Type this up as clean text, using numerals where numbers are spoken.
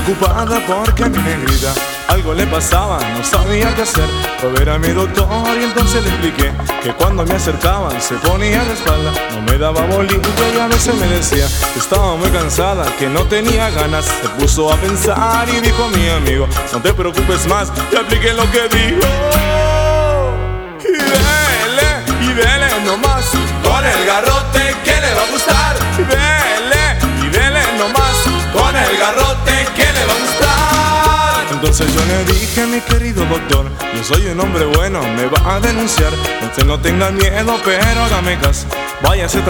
preocupada porque a mi negrita algo le pasaba, no sabía qué hacer. Fue a ver a mi doctor y entonces le expliqué que cuando me acercaban se ponía de espalda, no me daba bolillo y a veces me decía que estaba muy cansada, que no tenía ganas. Se puso a pensar y dijo mi amigo: no te preocupes más, te apliqué lo que dijo. Y dele nomás con el garrote que le va a gustar. Y dele nomás con el garrote que le va a gustar. Entonces yo le dije: mi querido doctor, yo soy un hombre bueno, me va a denunciar. Usted no tenga miedo, pero hágame caso, váyase